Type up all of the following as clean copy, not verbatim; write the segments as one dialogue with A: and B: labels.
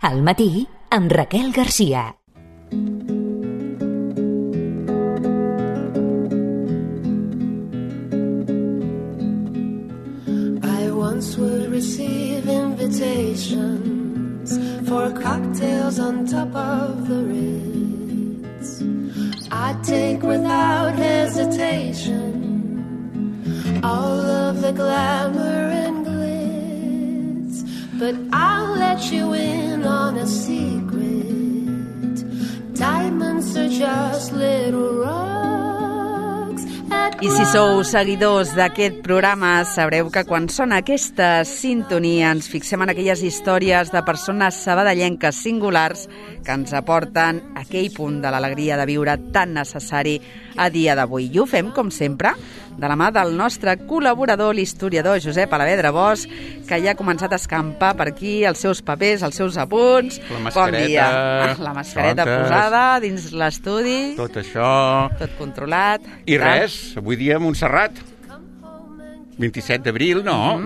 A: Al matí, amb Raquel Garcia.
B: I once would receive invitations for cocktails on top of the Ritz. I'd take without hesitation all of the glamour and glitz, but I'll let you in on a secret. Diamonds are just little rocks.
C: I si sou seguidors d'aquest programa, sabreu que quan sona aquesta sintonia ens fixem en aquelles històries de persones sabadellenques singulars que ens aporten aquell punt de l'alegria de viure tan necessari a dia d'avui. I ho fem, com sempre, de la mà del nostre col·laborador, l'historiador Josep Alavedra Bosch, que ja ha començat a escampar per aquí els seus papers, els seus apunts.
D: La mascareta.
C: Bon dia. La mascareta posada dins l'estudi.
D: Tot això.
C: Tot controlat.
D: I res, avui dia a Montserrat. 27 d'abril, no?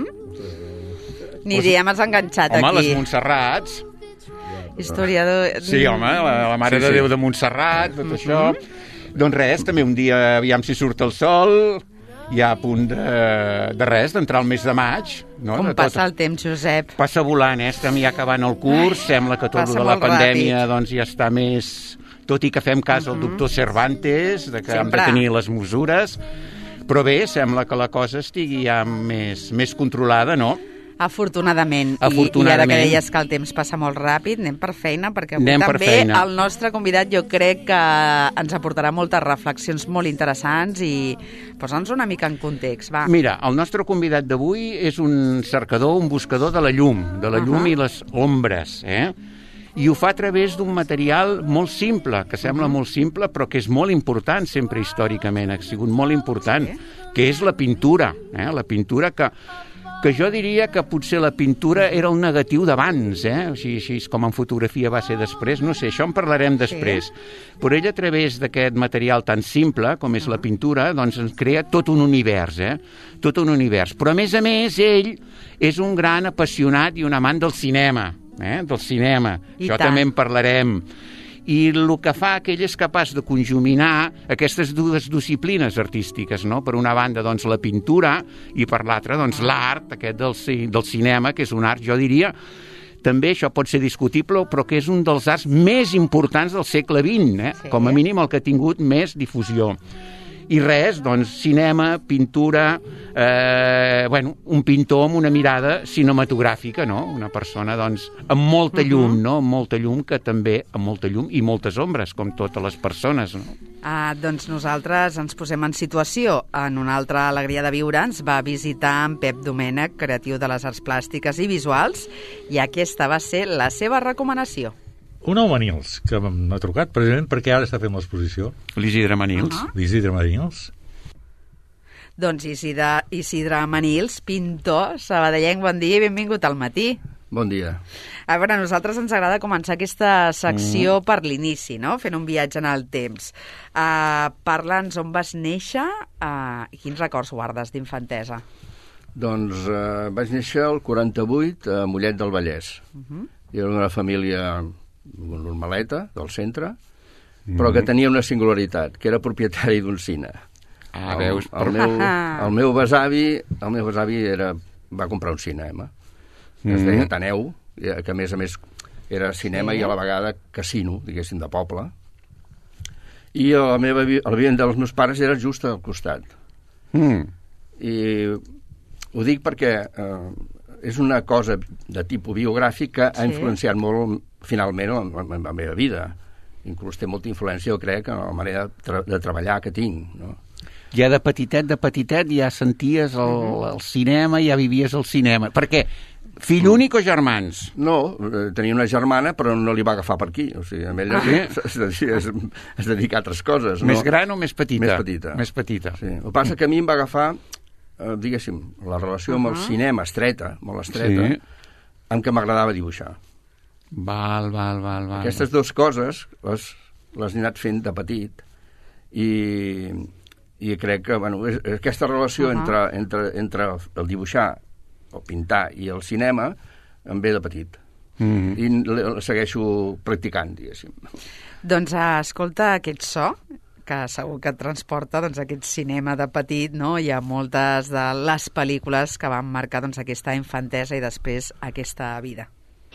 C: Ni idea, m'has enganxat
D: home,
C: aquí.
D: Les Montserrats.
C: Historiador...
D: Sí, home, la Mare de Déu de Montserrat, tot això. Doncs res, també un dia, aviam si surt el sol, ja a punt de res, d'entrar al mes de maig. No?
C: Com passa el temps, Josep?
D: Passa volant, estem ja acabant el curs, sembla que tot de la pandèmia doncs, ja està més... Tot i que fem cas al doctor Cervantes, de que hem de tenir les mesures, però bé, sembla que la cosa estigui ja més controlada, no?
C: Afortunadament. I ara que deies que el temps passa molt ràpid, anem per feina, perquè avui també el nostre convidat jo crec que ens aportarà moltes reflexions molt interessants i posa'ns una mica en context, va.
D: Mira, el nostre convidat d'avui és un cercador, un buscador de la llum i les ombres, i ho fa a través d'un material molt simple, que sembla molt simple, però que és molt important sempre històricament, ha sigut molt important, que és la pintura, la pintura que jo diria que potser la pintura era el negatiu d'abans, així com en fotografia va ser després, no sé, això en parlarem després. Però ell, a través d'aquest material tan simple com és la pintura, doncs ens crea tot un univers, tot un univers. Però, a més, ell és un gran apassionat i un amant del cinema, això també en parlarem. I el que fa que ell és capaç de conjuminar aquestes dues disciplines artístiques, no? Per una banda, doncs, la pintura, i per l'altra, doncs, l'art, aquest del cinema, que és un art, jo diria, també això pot ser discutible, però que és un dels arts més importants del segle XX, com a mínim el que ha tingut més difusió. I res, doncs, cinema, pintura, un pintor amb una mirada cinematogràfica, no? Una persona, doncs, amb molta llum, no? Amb molta llum, que també, amb molta llum i moltes ombres, com totes les persones, no?
C: Doncs nosaltres ens posem en situació. En una altra alegria de viure ens va visitar en Pep Domènech, creatiu de les arts plàstiques i visuals, i aquesta va ser la seva recomanació.
E: Un home Manils, que m'ha trucat precisament perquè ara està fent l'exposició.
D: L'Isidre Manils.
E: L'Isidre Manils.
C: Doncs Isidre Manils, pintor, sabadellenc, bon dia i benvingut al matí.
F: Bon dia.
C: A veure, a nosaltres ens agrada començar aquesta secció per l'inici, no? Fent un viatge en el temps. Parla'ns on vas néixer i quins records guardes d'infantesa.
F: Doncs vaig néixer el 48 a Mollet del Vallès. Era una família normaleta, del centre, però que tenia una singularitat, que era propietari d'un cine.
D: Veus?
F: El meu besavi va comprar un cinema. Es deia Ateneu, que a més era cinema i a la vegada casino, diguéssim, de poble. I el vivent dels meus pares era just al costat. I ho dic perquè és una cosa de tipus biogràfic que ha influenciat molt, finalment, en la meva vida. Inclús té molta influència, jo crec, en la manera de treballar que tinc, no?
D: Ja de petitet, ja senties el cinema, ja vivies el cinema. Perquè, fill únic o germans?
F: No, tenia una germana, però no li va agafar per aquí. O sigui, amb ella es dedica a altres coses.
D: Més gran o més petita?
F: Més petita.
D: Més petita.
F: Sí. El que passa que a mi em va agafar, diguéssim, la relació amb el cinema estreta, molt estreta, amb què m'agradava dibuixar.
D: Val.
F: Aquestes dues coses les he anat fent de petit i crec que aquesta relació entre el dibuixar, el pintar i el cinema em ve de petit. i la segueixo practicant, diguéssim.
C: Doncs escolta aquest so, que segur que et transporta aquest cinema de petit, no? Hi ha moltes de les pel·lícules que van marcar aquesta infantesa i després aquesta vida.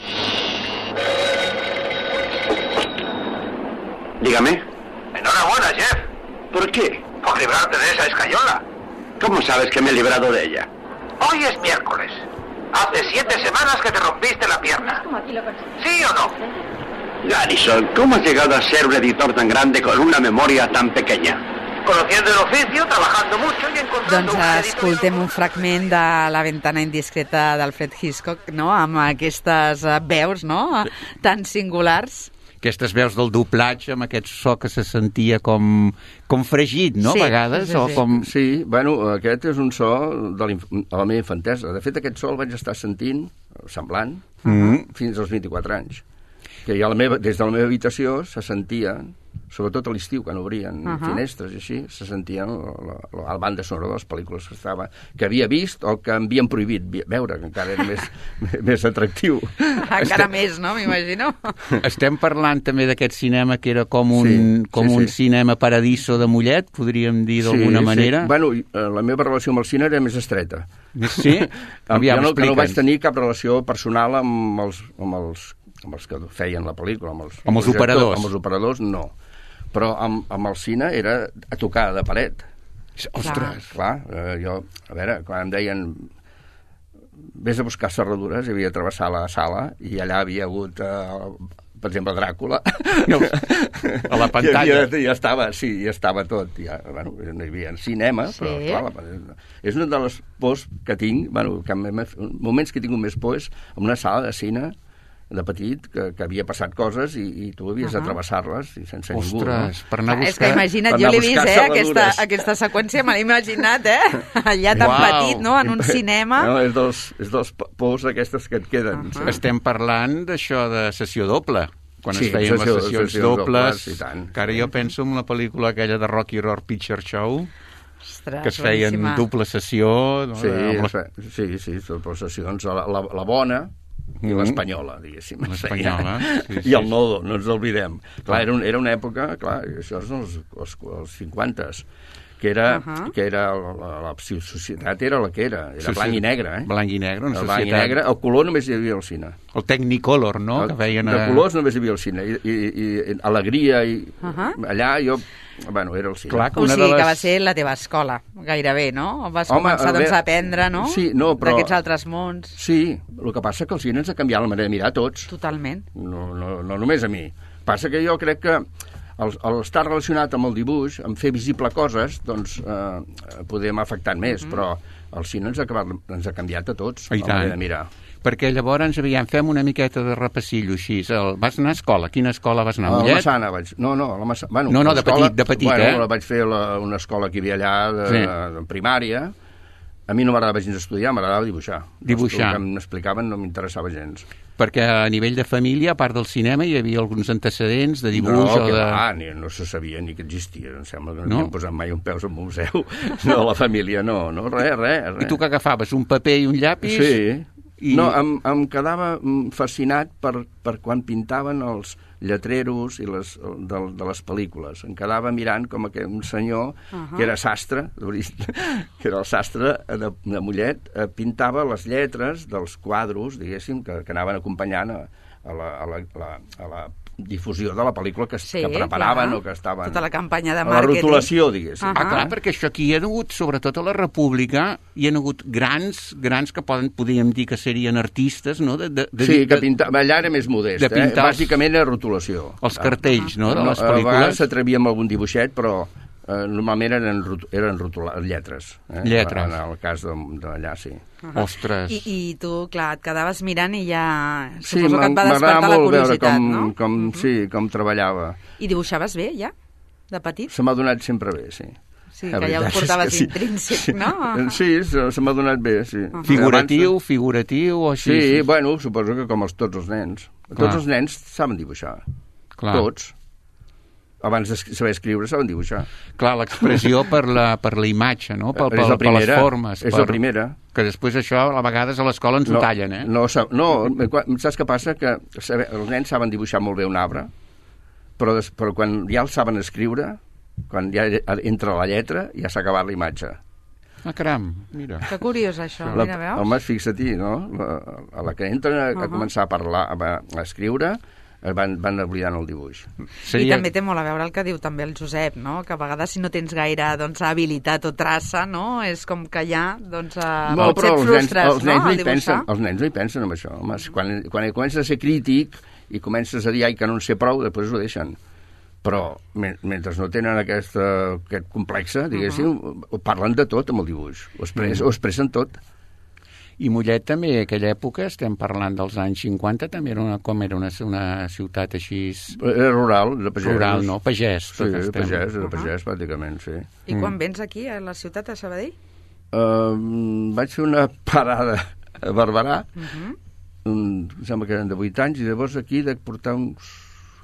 G: Dígame.
H: Enhorabuena, Jeff.
G: ¿Por qué?
H: Por librarte de esa escayola.
G: ¿Cómo sabes que me he librado de ella?
H: Hoy es miércoles. Hace 7 semanas que te rompiste la pierna. ¿Sí o no?
G: Garrison, ¿cómo has llegado a ser un editor tan grande con una memoria tan pequeña?
H: Conociendo el oficio, trabajando mucho y encontrando...
C: Doncs escoltem un fragment de La ventana indiscreta d'Alfred Hitchcock, no? Amb aquestes veus, no? Tan singulars.
D: Aquestes veus del doblatge amb aquest so que se sentia com fregit, no?
C: Sí,
D: A vegades,
C: sí.
D: o com...
F: Sí, bueno, aquest és un so de la meva infantesa. De fet, aquest so el vaig estar sentint, semblant, fins als 24 anys. Que ja des de la meva habitació se sentien, sobretot a l'estiu, quan obrien finestres i així, se sentien la banda sonora de les pel·lícules que havia vist o que m'havien prohibit veure, que encara era més atractiu.
C: Encara més, no? M'imagino.
D: Estem parlant també d'aquest cinema que era com un cinema paradiso de Mollet, podríem dir d'alguna manera.
F: Bueno, la meva relació amb el cine era més estreta.
D: Sí? Aviam,
F: jo no vaig tenir cap relació personal amb els que feien la pel·lícula, amb els
D: operadors.
F: Amb els operadors, no. Però amb el cine era a tocar de paret.
D: Ostres!
F: Clar, jo, a veure, quan em deien vés a buscar serradures, havia de travessar la sala i allà havia hagut, per exemple, Dràcula.
D: A la pantalla.
F: Ja estava tot. Ja, bueno, no hi havia cinema, però clar, és una de les pors que tinc, bueno, moments que he tingut més por és en una sala de cine de petit, que havia passat coses i tu havies de travessar-les i sense ningú.
D: Ostres, per anar a buscar...
C: És que imagina't, jo l'he vist, aquesta seqüència me l'he imaginat, allà tan petit, no?, en un cinema.
F: No, és dels pors aquestes que et queden.
D: Estem parlant d'això de sessió doble, quan es feien les sessions dobles, que ara jo penso en la pel·lícula aquella de Rocky Horror Picture Show, que es feien doble sessió.
F: Sí, doble sessions. La bona i l'espanyola, diguéssim.
D: L'espanyola, sí.
F: I el nodo, no ens oblidem. Clar, era una època, clar, això és els 50s, que era la societat era la que era blanc i negre,
D: Blanc i negre, una
F: societat. Blanc i negre, el color només hi havia al cine.
D: El Technicolor, no? Que feien...
F: De colors només hi havia al cine. I alegria, i allà jo... Bueno, era el cine.
C: Clar, o sigui que va ser la teva escola, gairebé, no? Vas començar a aprendre, no?
F: Sí, no, però...
C: D'aquests altres mons.
F: Sí, el que passa que el cine ens ha canviat la manera de mirar a tots.
C: Totalment.
F: No només a mi. Passa que jo crec que al estar relacionat amb el dibuix, amb fer visible coses, doncs podem afectar més, però el cine ens ha canviat a tots la manera de mirar.
D: Perquè llavors, fem una miqueta de repassillo així. Vas anar a escola? Quina escola vas anar?
F: A la Massana vaig... No, a la Massana...
D: No, de petit,
F: Bueno, vaig fer una escola que hi havia allà, de primària. A mi no m'agradava gens estudiar, m'agradava dibuixar.
D: Dibuixar.
F: El que m'explicaven no m'interessava gens.
D: Perquè a nivell de família, a part del cinema, hi havia alguns antecedents de dibuix o de...
F: No se sabia ni que existia. Em sembla que no havien posat mai un peus en un museu. No, la família no, res.
D: I tu què agafaves? Un paper i un llapis?
F: Sí. No, em quedava fascinat per quan pintaven els lletreros de les pel·lícules. Em quedava mirant com un senyor que era sastre, que era el sastre de Mollet, pintava les lletres dels quadros, diguéssim, que anaven acompanyant a la difusió de la pel·lícula que preparaven o que estaven...
C: Tota la campanya de
F: màrqueting. A la rotulació, diguéssim.
D: Clar, perquè això aquí hi ha hagut, sobretot a la República, hi ha hagut grans que podríem dir que serien artistes, no?
F: Sí, que pintaven... Allà era més modest, Bàsicament era rotulació.
D: Els cartells, no?, de les pel·lícules.
F: A vegades s'atrevia amb algun dibuixet, però normalment eren lletres.
D: Lletres.
F: En el cas d'allà, sí.
D: Ostres.
C: I tu, clar, et quedaves mirant i ja... Suposo que et va despertar la curiositat, no?
F: Com treballava.
C: I dibuixaves bé, ja? De petit?
F: Se m'ha donat sempre bé, sí.
C: Sí, que ja ho portaves intrínsec, no?
F: Sí, se m'ha donat bé, sí.
D: Figuratiu o així?
F: Sí, bueno, suposo que com tots els nens. Tots els nens saben dibuixar.
D: Clar.
F: Tots. abans de saber escriure saben dibuixar.
D: Clar, l'expressió per la imatge, no? Per les formes.
F: És la primera.
D: Que després això, a vegades a l'escola ens ho tallen, eh?
F: No, saps què passa? Que els nens saben dibuixar molt bé un arbre, però quan ja el saben escriure, quan ja entra la lletra, ja s'ha acabat la imatge.
D: Ah, caram, mira.
C: Que curiós, això, mira, veus?
F: Home, fixa-t'hi, no? A la que entren a començar a parlar, a escriure, van oblidant el dibuix.
C: I també té molt a veure el que diu també el Josep, no? Que a vegades si no tens gaire habilitat o traça, no? És com que ja, doncs, potser et frustres, no? Al dibuixar.
F: Els nens no hi pensen en això. Home, quan comences a ser crític i comences a dir que no en sé prou, després ho deixen. Però mentre no tenen aquest complexe, diguéssim, parlen de tot amb el dibuix, ho expressen tot.
D: I Mollet també, en aquella època, estem parlant dels anys 50, també era una ciutat així...
F: Era rural, de pagès.
D: Rural, no? Pagès.
F: Sí, de pagès, pràcticament, sí.
C: I quan vens aquí, a la ciutat de Sabadell?
F: Vaig fer una parada a Barberà, em sembla que eren de 8 anys, i llavors aquí de portar uns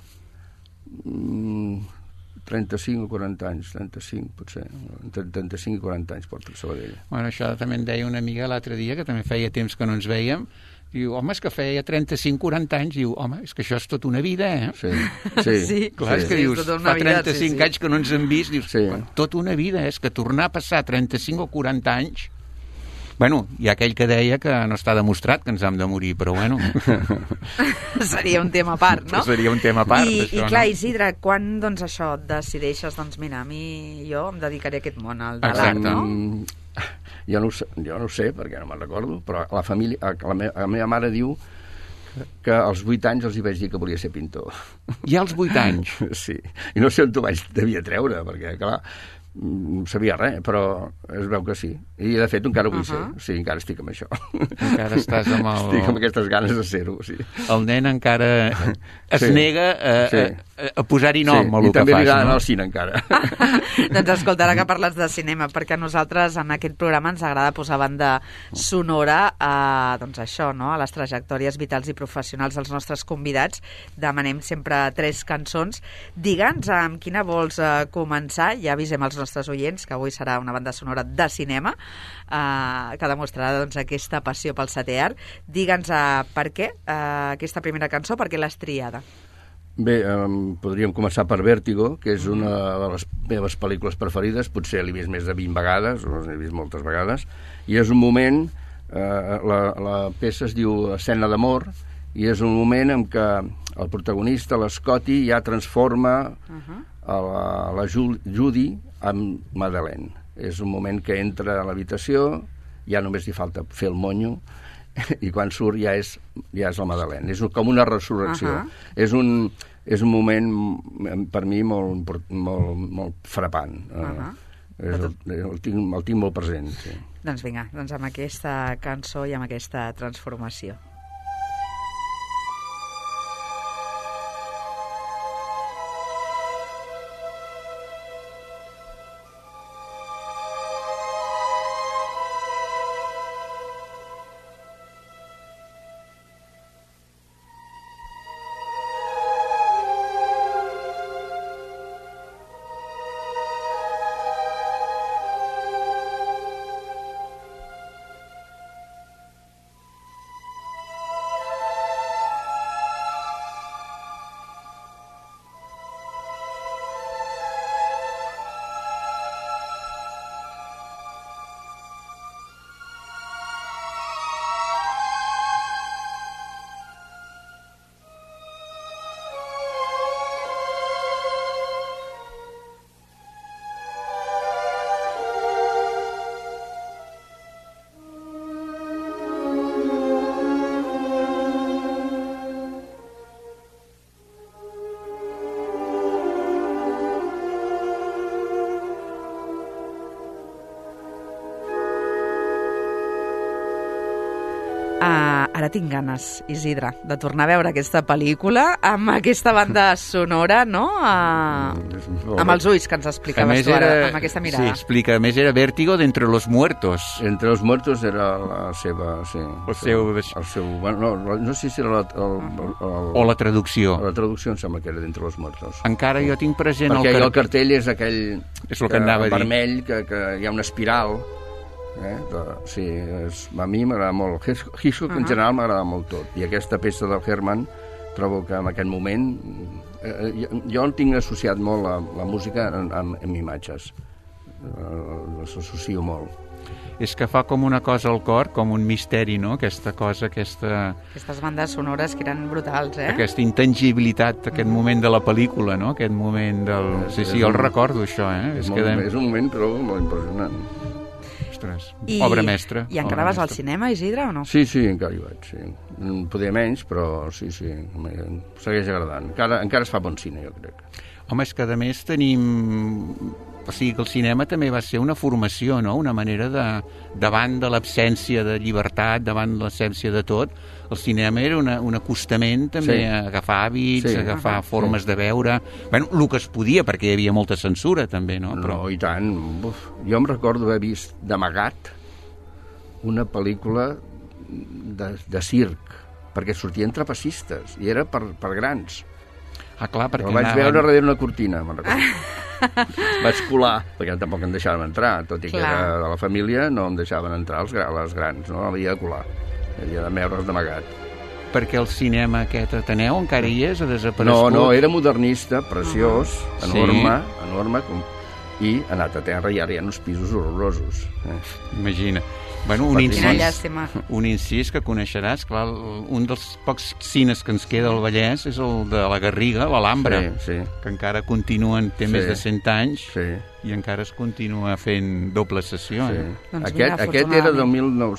F: 35 o 40 anys, 35 potser, entre 35 i 40 anys porto a Sabadell.
D: Bueno, això també em deia una amiga l'altre dia, que també feia temps que no ens veiem, diu, home, és que feia 35-40 anys, diu, home, és que això és tota una vida, eh?
F: Sí.
D: Clar, és que dius, fa 35 anys que no ens hem vist, dius, tota una vida, és que tornar a passar 35 o 40 anys. Bueno, hi ha aquell que deia que no està demostrat que ens hem de morir, però bueno.
C: Seria un tema a part, no?
D: Seria un tema a part,
C: I
D: això,
C: clar,
D: no?
C: Isidre, quan, doncs, això, decideixes, doncs, mira, jo em dedicaré a aquest món, al de l'art, no?
F: Jo no ho sé, perquè no me'n recordo, però la família, la meva mare diu que als 8 anys els hi vaig dir que volia ser pintor.
D: Ja als 8 anys?
F: Sí, i no sé on t'ho devia treure, perquè, clar, no sabia res, però es veu que sí. I, de fet, encara ho vull ser. Sí, encara estic amb això.
D: Encara estàs amb el...
F: Estic amb aquestes ganes de ser-ho, sí.
D: El nen encara es nega a posar-hi nom a el que fas, no?
F: I també li agrada anar al cine, encara.
C: Doncs escolta, ara que parles de cinema, perquè a nosaltres en aquest programa ens agrada posar banda sonora a, doncs això, no? A les trajectòries vitals i professionals dels nostres convidats. Demanem sempre 3 cançons. Digue'ns amb quina vols començar. Ja avisem als nostres oients que avui serà una banda sonora de cinema que demostrarà doncs, aquesta passió pel setè art. Digue'ns per què aquesta primera cançó, per què l'has triada?
F: Bé, podríem començar per Vértigo, que és una de les meves pel·lícules preferides, potser l'he vist més de 20 vegades, o l'he vist moltes vegades, i és un moment, la peça es diu Escena d'amor, i és un moment en què el protagonista, l'Scotty, ja transforma la Judy amb Madeleine. És un moment que entra a l'habitació, ja només li falta fer el monyo, i quan surt ja és la Madeleine. És com una resurrecció. És un moment, per mi, molt frapant. El tinc molt present. Sí.
C: Doncs vinga, amb aquesta cançó i amb aquesta transformació. Ara tinc ganes, Isidre, de tornar a veure aquesta pel·lícula amb aquesta banda sonora, no? Amb els ulls que ens explicaves tu ara, amb aquesta mirada.
D: Sí, explica. A més, era Vértigo d'Entre los Muertos.
F: Entre los Muertos era la seva... Sí,
D: El seu...
F: Bueno, no sé si era
D: O la traducció.
F: La traducció em sembla que era d'Entre los Muertos.
D: Encara jo tinc present
F: perquè el cartell és aquell...
D: És el que anava a dir.
F: Vermell, que hi ha una espiral. Sí, a mi m'agrada molt. Hitchcock en general m'agrada molt tot. I aquesta peça del Herman trobo que en aquest moment... jo en tinc associat molt la música amb imatges. Les associo molt.
D: És que fa com una cosa al cor, com un misteri, no? Aquesta cosa,
C: Aquestes bandes sonores que eren brutals,
D: Aquesta intangibilitat, aquest moment de la pel·lícula, no? Aquest moment del... Sí, el recordo, això,
F: És un moment, però, molt impressionant.
D: Ostres, obra mestra.
C: I encara vas al cinema, Isidre, o no?
F: Sí, encara hi vaig, sí. Poder menys, però sí, em segueix agradant. Encara es fa bon cine, jo crec.
D: Home, és que a més tenim... O sigui que el cinema també va ser una formació, no? Una manera davant de l'absència de llibertat, davant de l'absència de tot, el cinema era un acostament també a agafar hàbits, a agafar formes de veure... Bueno, el que es podia, perquè hi havia molta censura també, no?
F: No, i tant. Jo em recordo haver vist d'amagat una pel·lícula de circ, perquè sortien trapecistes, i era per grans.
D: Ah, clar, perquè
F: el vaig veure darrere una cortina, me'n recordo. Vaig colar, perquè tampoc em deixaven entrar, tot i que era de la família, no em deixaven entrar les grans, no? Havia de colar, havia de veure's d'amagat.
D: Perquè el cinema aquest Ateneu encara hi és, ha desaparegut?
F: No, era modernista, preciós, enorme, i ha anat a terra i ara hi ha uns pisos horrorosos.
D: Imagina. Bueno, un incís que coneixeràs, clar, un dels pocs cines que ens queda al Vallès és el de la Garriga, l'Alhambra, que encara continuen, té més de 100 anys, i encara es continua fent doble sessió.
F: Aquest era del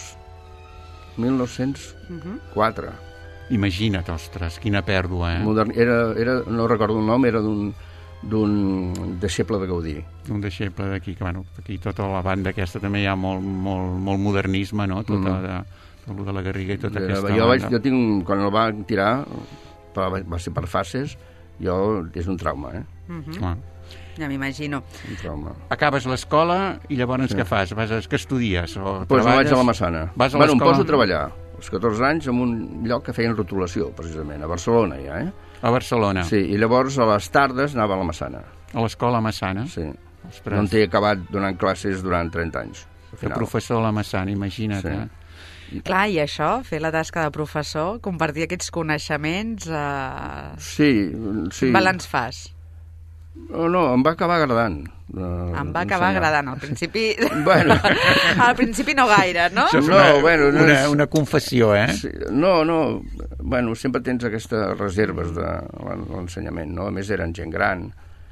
F: 1904.
D: Imagina't, ostres, quina pèrdua,
F: no recordo el nom, era d'un deixeble de Gaudí.
D: Un deixeble d'aquí, que bueno, aquí tota la banda aquesta també hi ha molt modernisme, no? Tot de la Garriga i tota aquesta banda.
F: Jo tinc, quan el va tirar, va ser per fases, és un trauma,
C: Ja m'imagino.
F: Un trauma.
D: Acabes l'escola i llavors què fas? Què estudies?
F: Doncs vaig a la Massana. Bueno, em poso a treballar als 14 anys en un lloc que feien rotulació, precisament, a Barcelona ja,
D: A Barcelona.
F: Sí, i llavors a les tardes anava a la Massana.
D: A l'escola Massana?
F: Sí. Ostres. No en té acabat donant classes durant 30 anys.
D: De professor a la Massana, imagina't.
C: Clar, i això, fer la tasca de professor, compartir aquests coneixements...
F: Sí.
C: Quin balanç fas?
F: No, em va acabar agradant.
C: Em va acabar agradant, al principi...
F: Bueno.
C: Al principi no gaire, no?
D: Una confessió,
F: No, bueno, sempre tens aquestes reserves de l'ensenyament, no? A més, eren gent gran.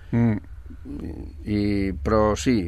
F: Però sí,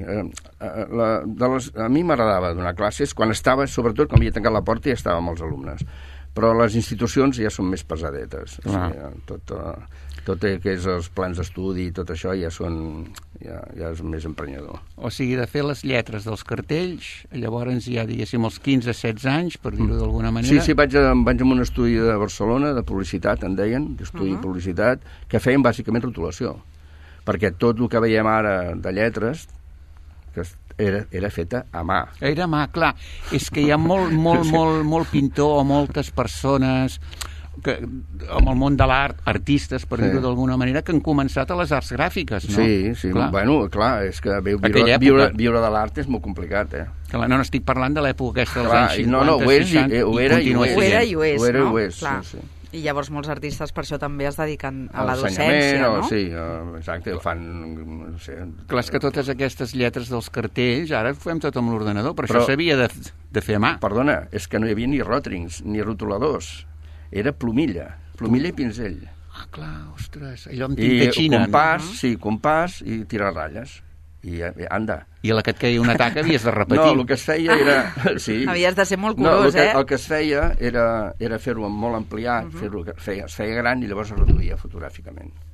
F: a mi m'agradava donar classes quan estava, sobretot quan havia tancat la porta i estava amb els alumnes. Però les institucions ja són més pesadetes. Tot que és els plans d'estudi i tot això ja és més emprenyador.
D: O sigui, de fer les lletres dels cartells, llavors ja, diguéssim, als 15-16 anys, per dir-ho d'alguna manera...
F: Sí, vaig a un estudi de Barcelona, de publicitat, en deien, d'estudi de publicitat, que feien bàsicament rotulació. Perquè tot el que veiem ara de lletres era feta a mà.
D: Era a mà, clar. És que hi ha molt pintor o moltes persones... amb el món de l'art, artistes, per dir-ho d'alguna manera, que han començat a les arts gràfiques, no?
F: Sí, bueno, clar, és que viure de l'art és molt complicat,
D: Clar, no estic parlant de l'època aquesta dels anys 50,
F: no, ho era i ho és,
C: no? I llavors molts artistes per això també es dediquen a la docència, no?
F: Sí, exacte, fan...
D: Clar, és que totes aquestes lletres dels cartells ara ho fem tot amb l'ordenador, però això s'havia de fer a mà.
F: Perdona, és que no hi havia ni ròtrings, ni rotuladors. Era plomilla i pinzell.
D: Ah, clar, ostres, allò amb tinta xina.
F: I compàs i tirar ratlles. I anda.
D: I a la que et queia un atac havies de repetir.
F: No, el que es feia era... Sí.
C: Havies de ser molt curós,
F: El que es feia era fer-ho molt ampliat, es feia gran i llavors es reduïa fotogràficament.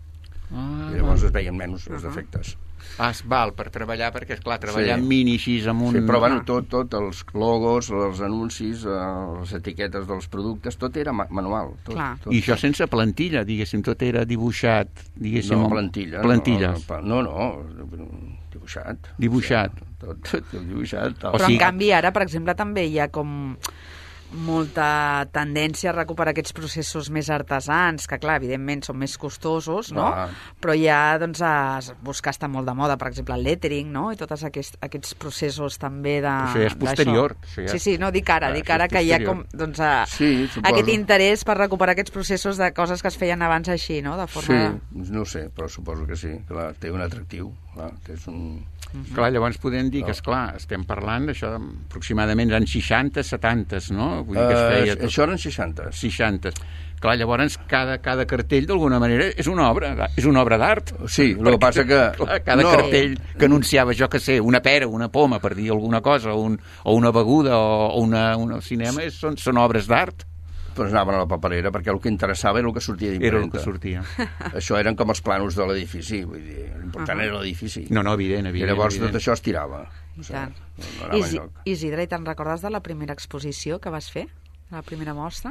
F: I llavors es veien menys els defectes.
D: Val, per treballar, perquè, esclar, treballar en mini així amb un...
F: Sí, però bueno, tot, els logos, els anuncis, les etiquetes dels productes, tot era manual. Tot.
D: I això sense plantilla, diguéssim, tot era dibuixat, diguéssim...
F: No, plantilla.
D: Plantilles.
F: No, dibuixat.
D: Dibuixat.
F: Tot dibuixat.
C: Però en canvi ara, per exemple, també hi ha com molta tendència a recuperar aquests processos més artesans, que clar, evidentment són més costosos, no? Però ja, doncs, buscar està molt de moda, per exemple, el lettering, no? I tots aquests processos també de...
D: Això ja és posterior.
C: Sí, no, dic ara que hi ha com, doncs, aquest interès per recuperar aquests processos de coses que es feien abans així, no? De forma...
F: Sí, no ho sé, però suposo que sí. Clar, té un atractiu, clar, és un...
D: Clar, llavors podem dir que, esclar, estem parlant d'això aproximadament anys 60, 70, no? Vull dir que es feia tot...
F: Això eren 60.
D: 60. Clar, llavors cada cartell d'alguna manera és una obra d'art.
F: Sí, el que passa que...
D: Clar, cada cartell que anunciava, jo que sé, una pera, una poma, per dir alguna cosa, o una beguda, o un cinema, són obres d'art.
F: Però anaven a la paperera, perquè el que interessava era el que sortia d'impremta.
D: Era el que sortia.
F: Això eren com els planos de l'edifici, vull dir, l'important era l'edifici.
D: No, evident.
F: I llavors tot això es tirava.
C: Isidre, i te'n recordes de la primera exposició que vas fer? La primera mostra?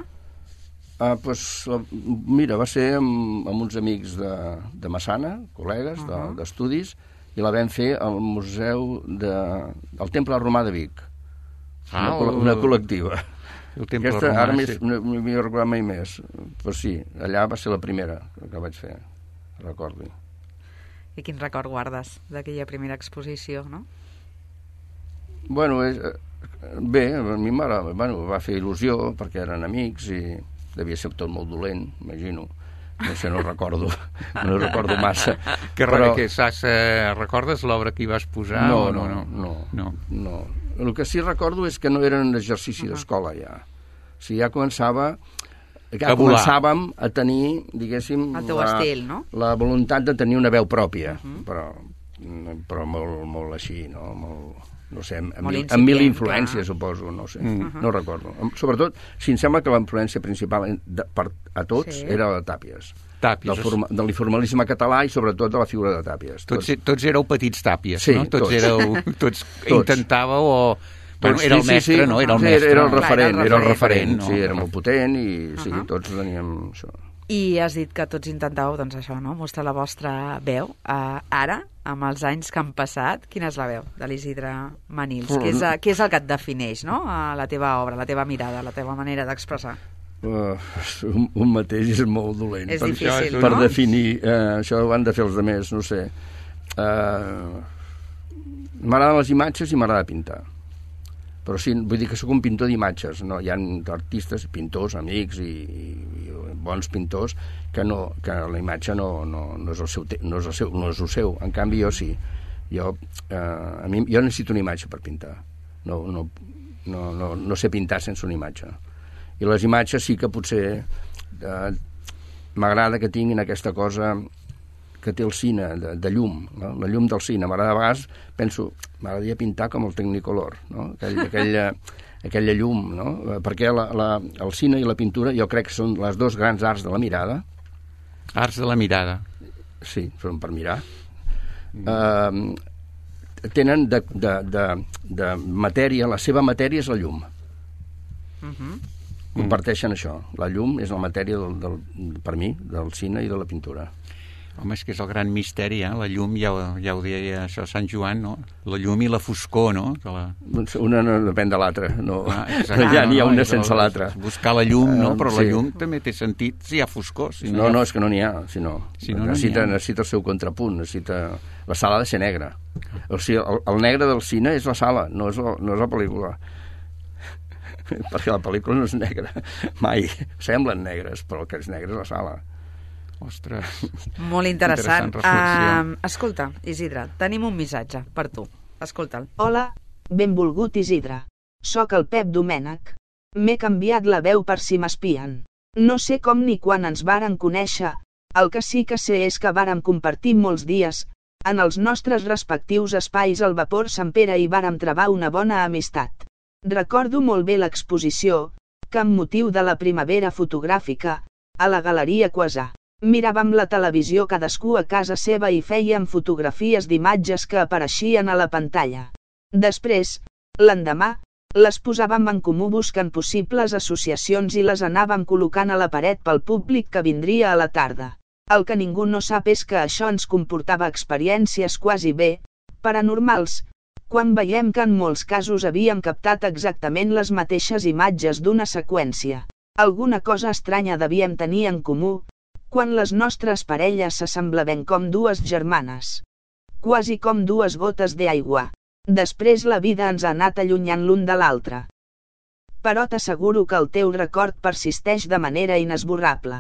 F: Mira, va ser amb uns amics de Massana, col·legues d'estudis, i la vam fer al Museu del Temple Romà de Vic. Una col·lectiva. Aquesta, ara no m'hi he recordat mai més, però sí, allà va ser la primera que vaig fer, recordi.
C: I quin record guardes d'aquella primera exposició, no?
F: Bueno, bé, a mi va fer il·lusió, perquè eren amics i devia ser tot molt dolent, imagino. No sé, no recordo massa.
D: Recordes l'obra que hi vas posar?
F: No. El que sí recordo és que no era un exercici d'escola ja. O sigui, ja començàvem a tenir, diguéssim,
C: el teu estil, no?
F: La voluntat de tenir una veu pròpia, però molt així, no? No sé, amb 1.000 influències, suposo, no sé, no recordo. Sobretot, si em sembla que la influència principal a tots era la de Tàpies. De l'informalisme català i sobretot de la figura de Tàpies.
D: Tots éreu petits Tàpies, no? Tots intentàveu o... Era el mestre, no? Era
F: el referent. Sí, era molt potent i sí, tots teníem això.
C: I has dit que tots intentàveu, doncs això, no? Mostrar la vostra veu. Ara, amb els anys que han passat, quina és la veu de l'Isidre Manils? Què és el que et defineix, no? La teva obra, la teva mirada, la teva manera d'expressar?
F: Un mateix és molt dolent.
C: És difícil,
F: per definir, això ho han de fer els altres, no sé. M'agraden les imatges i m'agrada pintar. Però sí, vull dir que sóc un pintor d'imatges, no? Hi ha artistes, pintors, amics i bons pintors que la imatge no és el seu. En canvi, jo sí. Jo necessito una imatge per pintar. No sé pintar sense una imatge. I les imatges sí que potser m'agrada que tinguin aquesta cosa que té el cine, de llum, no? La llum del cine. M'agrada, a vegades penso, m'agradaria pintar com el Technicolor, no? Aquella llum, no? Perquè el cine i la pintura jo crec que són les dos grans arts de la mirada.
D: Arts de la mirada.
F: Sí, són per mirar. Tenen de matèria, la seva matèria és la llum. Comparteixen això. La llum és la matèria, per mi, del cine i de la pintura.
D: Home, és que és el gran misteri, la llum, ja ho deia això Sant Joan, no? La llum i la foscor, no?
F: Una no depèn de l'altra, ja n'hi ha una sense l'altra.
D: Buscar la llum, no? Però la llum també té sentit si hi ha foscor.
F: No, és que no n'hi ha, necessita el seu contrapunt, la sala ha de ser negra. O sigui, el negre del cine és la sala, no és la pel·lícula. Perquè la pel·lícula no és negra, mai. Semblen negres, però el que és negre és la sala.
D: Ostres.
C: Molt interessant. Escolta, Isidre, tenim un missatge per tu. Escolta'l.
I: Hola, benvolgut Isidre. Soc el Pep Domènech. M'he canviat la veu per si m'espien. No sé com ni quan ens vàrem conèixer. El que sí que sé és que vàrem compartir molts dies. En els nostres respectius espais al Vapor Sant Pere hi vàrem trobar una bona amistat. Recordo molt bé l'exposició, que amb motiu de la primavera fotogràfica, a la Galeria Quasar. Miràvem la televisió cadascú a casa seva i fèiem fotografies d'imatges que apareixien a la pantalla. Després, l'endemà, les posàvem en comú buscant possibles associacions i les anàvem col·locant a la paret pel públic que vindria a la tarda. El que ningú no sap és que això ens comportava experiències quasi bé paranormals, quan veiem que en molts casos havíem captat exactament les mateixes imatges d'una seqüència. Alguna cosa estranya devíem tenir en comú, quan les nostres parelles s'assemblaven com dues germanes. Quasi com dues gotes d'aigua. Després la vida ens ha anat allunyant l'un de l'altre. Però t'asseguro que el teu record persisteix de manera inesborrable.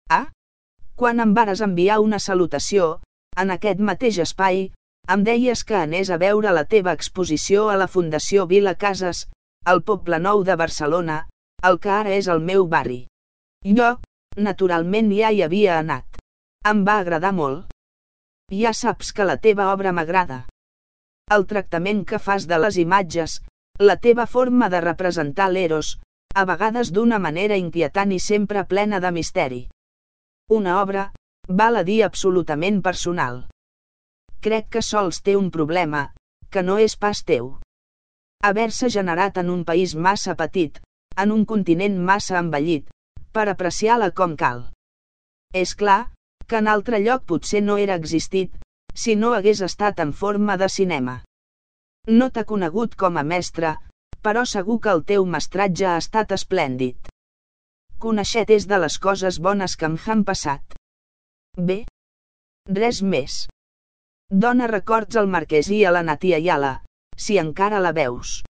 I: Quan em vares enviar una salutació, en aquest mateix espai, em deies que anés a veure la teva exposició a la Fundació Vila Casas, al Poble Nou de Barcelona, el que ara és el meu barri. Jo, naturalment ja hi havia anat. Em va agradar molt. Ja saps que la teva obra m'agrada. El tractament que fas de les imatges, la teva forma de representar l'Eros, a vegades d'una manera inquietant i sempre plena de misteri. Una obra, val a dir absolutament personal. Crec que sols té un problema, que no és pas teu. Haver-se generat en un país massa petit, en un continent massa envellit, per apreciar-la com cal. És clar, que en altre lloc potser no era existit, si no hagués estat en forma de cinema. No t'ha conegut com a mestre, però segur que el teu mestratge ha estat esplèndid. Coneixet és de les coses bones que em han passat. Bé? Res més. Dona records al Marquès i a la Natia Ayala, si encara la veus.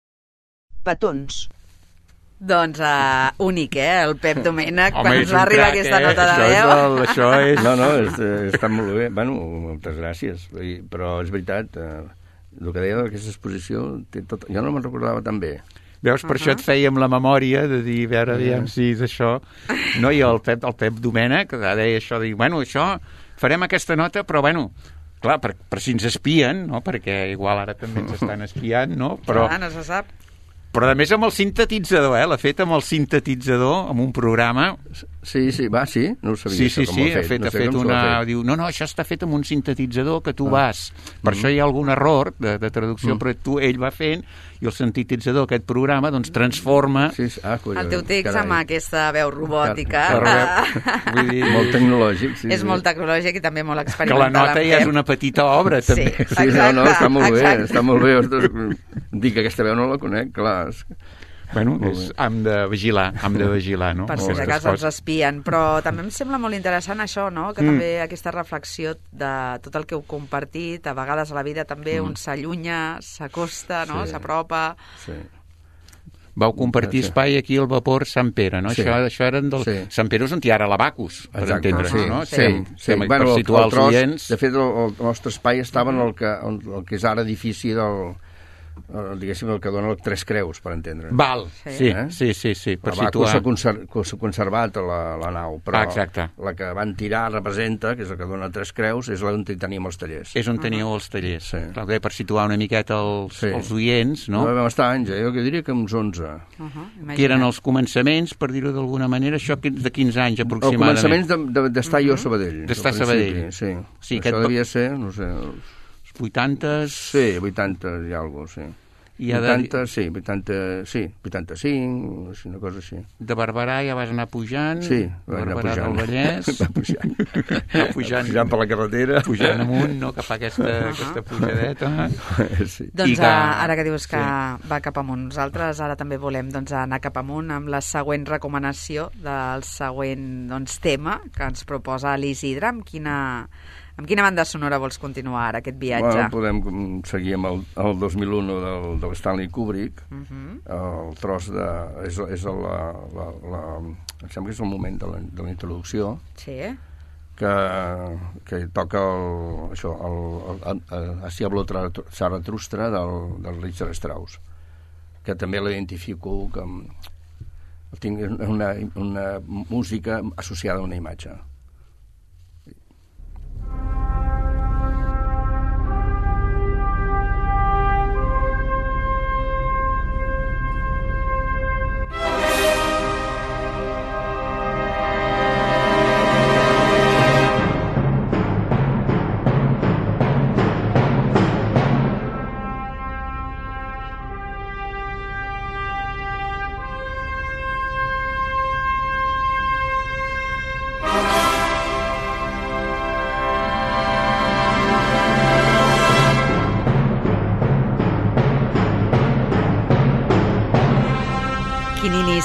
I: Petons.
C: Doncs únic, el Pep Domènech, quan ens va arribar aquesta nota de veu.
F: Això és... No, està molt bé. Bueno, moltes gràcies. Però és veritat, el que deia d'aquesta exposició, jo no me'n recordava tan bé.
D: Veus, per això et fèiem la memòria de dir, a veure, diguem, si és això. No, i el Pep Domènech deia això, de dir, bueno, això, farem aquesta nota, però, bueno, clar, per si ens espien, no?, perquè igual ara també ens estan espiant, no? Però
C: no se sap.
D: Però a més amb el sintetitzador, l'ha fet amb el sintetitzador, amb un programa.
F: Sí, no ho sabia.
D: Sí, ha fet una... Diu, no, això està fet amb un sintetitzador que tu vas. Per això hi ha algun error de traducció, però ell va fent, i el sintetitzador, aquest programa, doncs transforma...
C: El teu text amb aquesta veu robòtica.
F: Molt tecnològic.
C: És molt tecnològic i també molt experimental.
D: Que la nota ja és una petita obra, també.
F: Sí, no, està molt bé. Dic que aquesta veu no la conec, clar.
D: Bueno, hem de vigilar, no?
C: Per si de cas ens espien, però també em sembla molt interessant això, no? Que també aquesta reflexió de tot el que heu compartit, a vegades a la vida també un s'allunya, s'acosta, no? S'apropa.
F: Sí.
D: Vau compartir espai aquí al vapor Sant Pere, no? Això eren del... Sant Pere és on hi ha ara l'Abacus, per entendre's, no? Per situar els oients.
F: De fet, el nostre espai estava en el que és ara edifici del... diguéssim, el que dona el Tres Creus, per entendre.
D: Val, sí, per situar.
F: S'ha conservat la nau, però
D: exacte.
F: La que van tirar representa, que és el que dona Tres Creus, és on teníem els tallers.
D: És on teníeu els tallers. Clar, per situar una miqueta els oients, no?
F: No vam estar anys, jo diria que uns 11.
D: Que eren els començaments, per dir-ho d'alguna manera, això de 15 anys aproximadament.
F: Els començaments d'estar jo a Sabadell.
D: D'estar a Sabadell.
F: Sí, això devia ser, no sé...
D: 80...
F: Sí, 80 i alguna cosa, sí. 85, una cosa així.
D: De Barberà ja vas anar pujant?
F: Sí, va anar
D: pujant. Del Vallès?
F: Va pujant per la carretera.
D: Pujant amunt, no?, que fa aquesta pujadeta.
C: Doncs ara que dius que va cap amunt, nosaltres ara també volem anar cap amunt amb la següent recomanació del següent tema que ens proposa l'Isidre. Amb quina banda sonora vols continuar ara, aquest viatge?
F: Podem seguir amb el 2001 de l'Stanley Kubrick. El tros de... em sembla que és el moment de la introducció.
C: Sí.
F: Que toca això, Así habló Zaratustra del Richard Strauss, que també l'identifico com... Tinc una música associada a una imatge.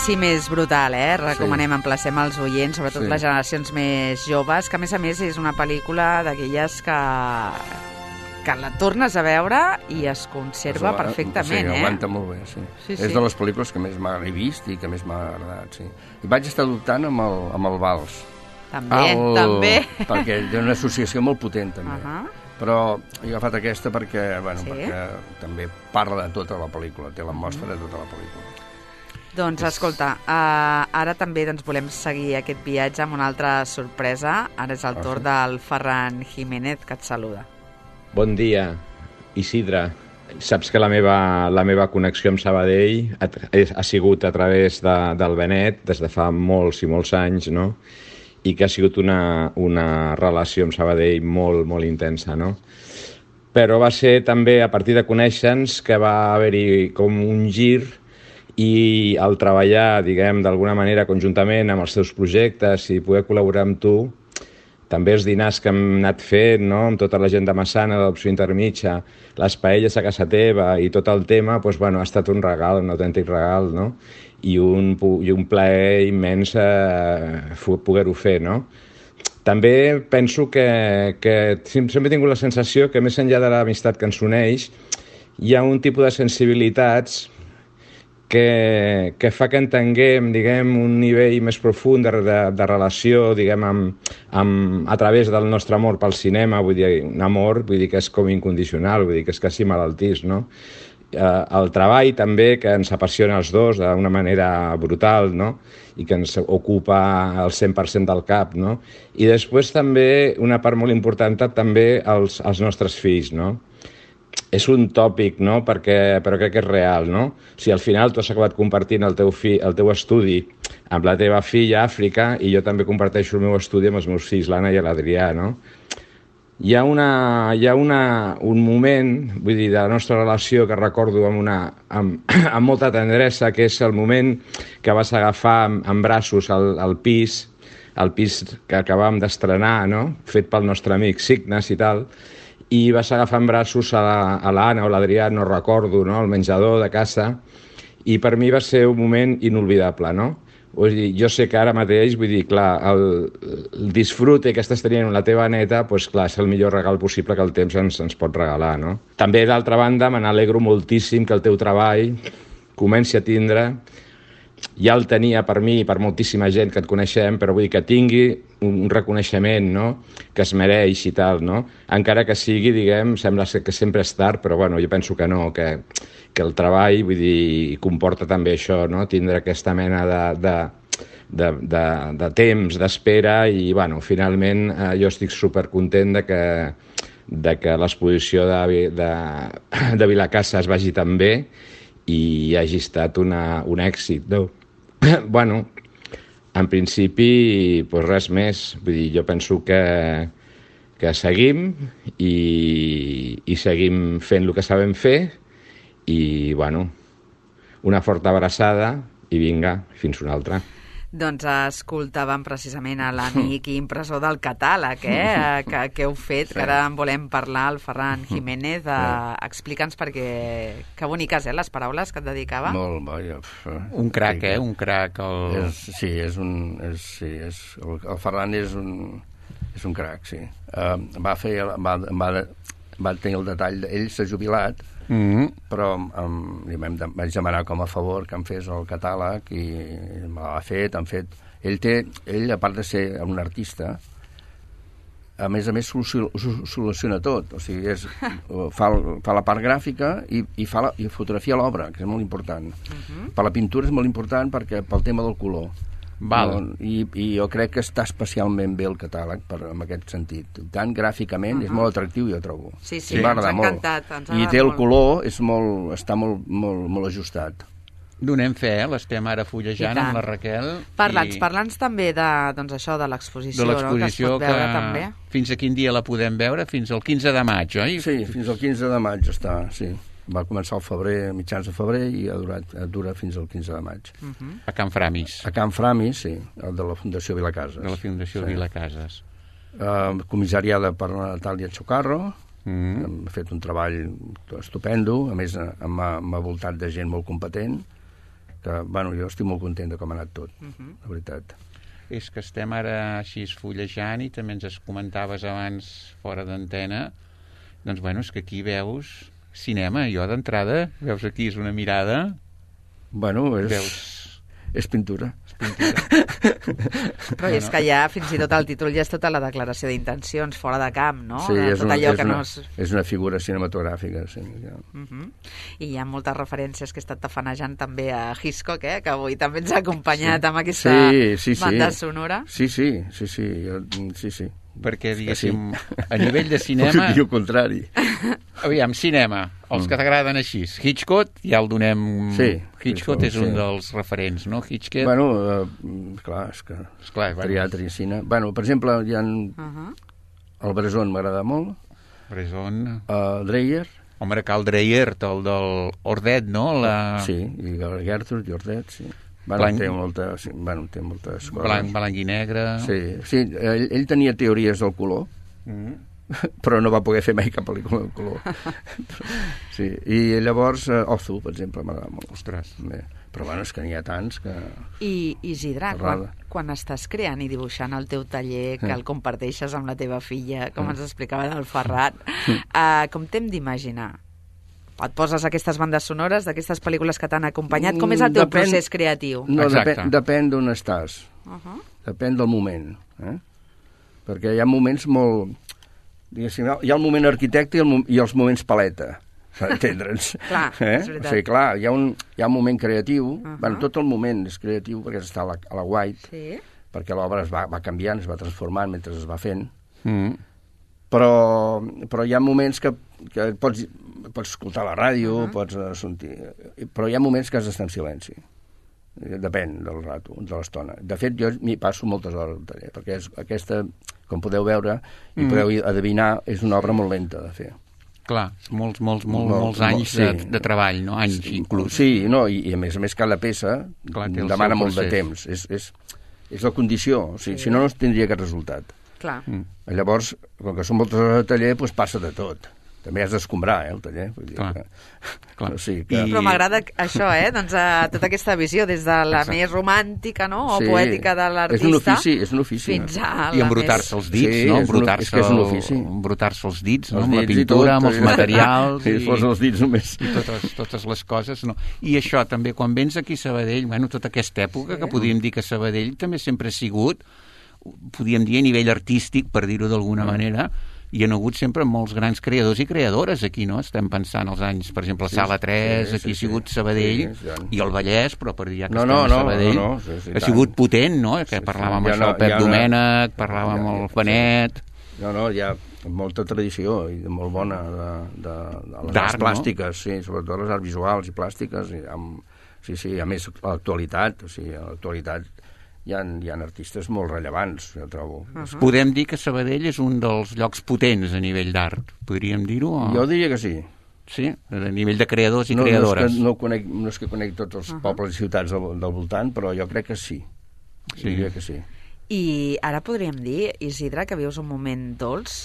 C: l'inici més brutal, recomanem, emplacem als oients, sobretot les generacions més joves, que a més és una pel·lícula d'aquelles que la tornes a veure i es conserva perfectament.
F: Sí, aguanta molt bé, sí. És de les pel·lícules que més m'he vist i que més m'ha agradat, sí. I vaig estar dubtant amb el Vals.
C: També.
F: Perquè té una associació molt potent, també. Però he agafat aquesta perquè també parla de tota la pel·lícula, té l'atmosfera de tota la pel·lícula.
C: Doncs escolta, ara també volem seguir aquest viatge amb una altra sorpresa. Ara és el torn del Ferran Jiménez, que et saluda.
J: Bon dia, Isidre. Saps que la meva connexió amb Sabadell ha sigut a través del Benet des de fa molts i molts anys, no? I que ha sigut una relació amb Sabadell molt, molt intensa, no? Però va ser també a partir de conèixer-nos que va haver-hi com un gir i al treballar, diguem, d'alguna manera conjuntament amb els teus projectes i poder col·laborar amb tu, també els dinars que hem anat fent, no?, amb tota la gent de Massana, d'Opció Intermitja, les paelles a casa teva i tot el tema, doncs, ha estat un regal, un autèntic regal, no?, i un plaer immens poder-ho fer, no? També penso que sempre he tingut la sensació que més enllà de l'amistat que ens uneix, hi ha un tipus de sensibilitats que fa que entenguem, diguem, un nivell més profund de relació, diguem, a través del nostre amor pel cinema, vull dir, un amor, vull dir que és com incondicional, vull dir que és quasi malaltís, no? El treball també, que ens apassiona els dos d'una manera brutal, no? I que ens ocupa el 100% del cap, no? I després també, una part molt important, també els nostres fills, no? És un tòpic, no?, però crec que és real, no? O sigui, al final tu has acabat compartint el teu estudi amb la teva filla, Àfrica, i jo també comparteixo el meu estudi amb els meus fills, l'Anna i l'Adrià, no? Hi ha un moment, vull dir, de la nostra relació que recordo amb molta tendresa, que és el moment que vas agafar amb braços el pis que acabàvem d'estrenar, no?, fet pel nostre amic Signes i tal, i vas agafar en braços a l'Anna o l'Adrià, no recordo, no?, al menjador de casa, i per mi va ser un moment inolvidable, no? Vull dir, jo sé que ara mateix, vull dir, clar, el disfrute que estàs tenint amb la teva neta, doncs clar, és el millor regal possible que el temps ens pot regalar, no? També, d'altra banda, me n'alegro moltíssim que el teu treball comenci a tindre, ja el tenia per mi i per moltíssima gent que et coneixem, però vull dir que tingui un reconeixement, no?, que es mereix i tal, no? Encara que sigui, diguem, sembla que sempre és tard, però bueno, jo penso que no, que el treball, vull dir, comporta també això, no?, tindre aquesta mena de temps, d'espera, i bueno, finalment jo estic supercontent de que l'exposició de Vilacasa es vagi tan bé i hagi estat un èxit, no? Bueno, en principi, doncs res més. Vull dir, jo penso que seguim i seguim fent el que sabem fer i, bueno, una forta abraçada i vinga, fins una altra.
C: Doncs escoltàvem precisament a l'amic i impressor del catàleg, que heu fet, que ara en volem parlar, el Ferran Jiménez. Explica'ns perquè que boniques, les paraules que et dedicava.
F: Molt, vaja.
D: Un crac, un crac.
F: Sí, el Ferran és un crac, sí. Va tenir el detall, ell s'ha jubilat, però vaig demanar com a favor que em fes el catàleg i me l'ha fet, ell, a part de ser un artista, a més soluciona tot, o sigui, fa la part gràfica i fotografia l'obra, que és molt important. Per la pintura és molt important perquè pel tema del color. I jo crec que està especialment bé el catàleg en aquest sentit. Tant gràficament, és molt atractiu, jo trobo.
C: Sí, ens ha encantat.
F: I té el color, està molt ajustat.
D: Donem fe, l'estem ara fullejant amb la Raquel.
C: Parla'ns també d'això, de l'exposició,
D: que es pot veure també. Fins a quin dia la podem veure? Fins al 15 de maig, oi?
F: Sí, fins al 15 de maig està, sí. Va començar al febrer, mitjans de febrer, i dura fins al 15 de maig.
D: A Can Framis.
F: A Can Framis, sí, el de la Fundació Vilacases.
D: De la Fundació Vilacases.
F: Comissariada per Natàlia Chocarro, hem fet un treball estupendo, a més m'ha voltat de gent molt competent, bueno, jo estic molt content de com ha anat tot, la veritat.
D: És que estem ara així fullejant i també ens comentaves abans fora d'antena, doncs bueno, és que aquí veus cinema, jo d'entrada, veus aquí és una mirada...
F: Bueno, és pintura.
C: Però és que ja, fins i tot el títol ja és tota la declaració d'intencions fora de camp, no?
F: Sí, és una figura cinematogràfica, sí. Ja.
C: I hi ha moltes referències que he estat tafanejant també a Hitchcock, que avui també ens ha acompanyat amb aquesta banda sonora.
F: Sí.
D: Perquè, diguéssim, a nivell de cinema...
F: Diu el contrari.
D: Aviam, cinema, els que t'agraden així. Hitchcock, ja el donem...
F: Sí.
D: Hitchcock és un dels referents, no? Hitchcock...
F: Bueno, clar, és que... Teatre i cine... Bueno, per exemple, hi ha... El Bresson m'agrada molt.
D: Bresson...
F: Dreyer.
D: Home, Carl Dreyer, el del Ordet, no?
F: Sí, i Gertrude i Ordet, sí. Té moltes coses.
D: Blanc i negre...
F: Sí, ell tenia teories del color, però no va poder fer mai cap pel·lícula del color. Sí, i llavors Ozu, per exemple, m'agrada molt.
D: Ostres.
F: Però bueno, és que n'hi ha tants que...
C: I Isidre, quan estàs creant i dibuixant el teu taller, que el comparteixes amb la teva filla, com ens explicava del Ferran, com t'hem d'imaginar? Et poses aquestes bandes sonores d'aquestes pel·lícules que t'han acompanyat? Com és el teu procés creatiu?
F: No, depèn d'on estàs. Depèn del moment. Perquè hi ha moments molt... Diguéssim, hi ha el moment arquitecte i els moments paleta, per entendre'ns.
C: Clar, és veritat.
F: O sigui, clar, hi ha un moment creatiu, tot el moment és creatiu perquè està a la White, perquè l'obra es va canviant, es va transformant mentre es va fent, però hi ha moments que pots escoltar la ràdio, pots sentir... Però hi ha moments que has d'estar en silenci. Depèn del rato, de l'estona. De fet, jo m'hi passo moltes hores al taller, perquè aquesta, com podeu veure i podeu adivinar, és una obra molt lenta de fer.
D: Clar, molts anys de treball, no? Anys inclús.
F: Sí, no, i a més cada peça demana molt de temps. És la condició, o sigui, si no es tindria aquest resultat.
C: Clar.
F: Llavors, com que són moltes hores de taller, doncs passa de tot. També has d'escombrar, el taller. Vull dir
D: clar.
C: Però m'agrada això, doncs tota aquesta visió, des de la més romàntica, no?, o poètica de l'artista...
F: És un ofici.
C: Fins a
D: I embrutar-se els dits, no? Embrutar-se els dits, no? Amb la pintura, amb els materials...
F: Sí, fos els dits només.
D: I totes les coses, no? I això, també, quan vens aquí a Sabadell, bueno, tota aquesta època, que podríem dir que Sabadell també sempre ha sigut, podríem dir a nivell artístic, per dir-ho d'alguna manera, hi ha hagut sempre molts grans creadors i creadores aquí, no? Estem pensant als anys, per exemple, Sala 3, aquí ha sigut Sabadell, i el Vallès, però per dir ja que estem a Sabadell, ha sigut potent, no? Que parlàvem això, el Pep Domènech, parlàvem el Benet...
F: No, hi ha molta tradició i molt bona de les arts plàstiques, sí, sobretot les arts visuals i plàstiques, sí, a més l'actualitat, o sigui, a l'actualitat hi ha artistes molt rellevants, jo trobo.
D: Podem dir que Sabadell és un dels llocs potents a nivell d'art, podríem dir-ho?
F: Jo diria que sí.
D: Sí? A nivell de creadors i creadores.
F: No és que conec tots els pobles i ciutats del voltant, però jo crec que sí. Diria que sí.
C: I ara podríem dir, Isidre, que vius un moment dolç?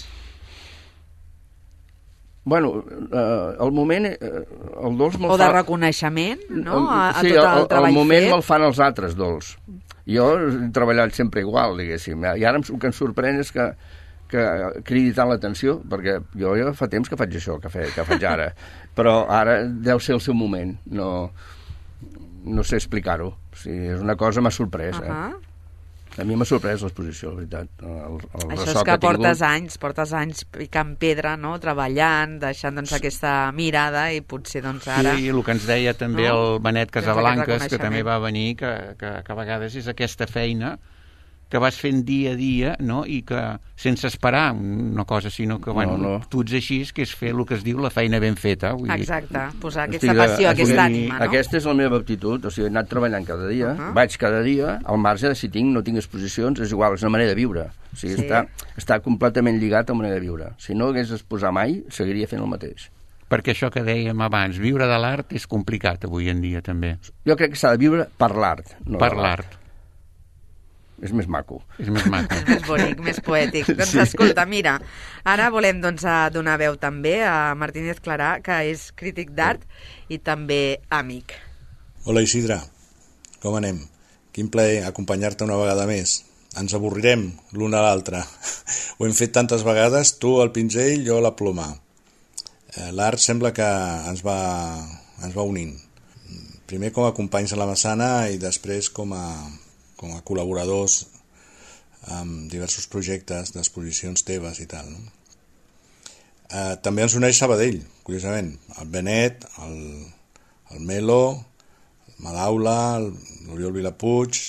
F: Bueno, el moment... El dolç
C: o de reconeixement, no? A tot el treball fet.
F: El moment me'l fan els altres dolç. Jo he treballat sempre igual, diguéssim. I ara el que em sorprèn és que cridi tant l'atenció, perquè jo ja fa temps que faig això, que faig ara. Però ara deu ser el seu moment. No sé explicar-ho. O sigui, és una cosa m'ha sorprès, A mi m'ha sorprès l'exposició, la veritat.
C: Això és que portes anys picant pedra, no?, treballant, deixant aquesta mirada, i potser ara...
D: Sí, el que ens deia també el Benet Casablancas, que també va venir, que a vegades és aquesta feina que vas fent dia a dia, no?, i que sense esperar una cosa, sinó que, tu ets així, que és fer el que es diu la feina ben feta.
C: Exacte, posar aquesta passió, aquesta ànima, no?
F: Aquesta és la meva aptitud, o sigui, he anat treballant cada dia, vaig cada dia, al marge de si no tinc exposicions, és igual, és una manera de viure. O sigui, està completament lligat a una manera de viure. Si no hagués de posar mai, seguiria fent el mateix.
D: Perquè això que dèiem abans, viure de l'art és complicat avui en dia, també.
F: Jo crec que s'ha de viure per l'art, no
D: per l'art.
F: És més maco.
D: És més maco.
C: És més bonic, més poètic. Doncs escolta, mira, ara volem donar veu també a Martínez Clarà, que és crític d'art i també amic.
K: Hola, Isidre. Com anem? Quin plaer acompanyar-te una vegada més. Ens avorrirem l'un a l'altre. Ho hem fet tantes vegades, tu el pinzell, jo la ploma. L'art sembla que ens va unint. Primer com a companys a la Massana i després com a col·laboradors amb diversos projectes d'exposicions teves i tal, no? També ens uneix Sabadell, curiosament. El Benet, el Melo, el Madaula, l'Oriol Vilapuig.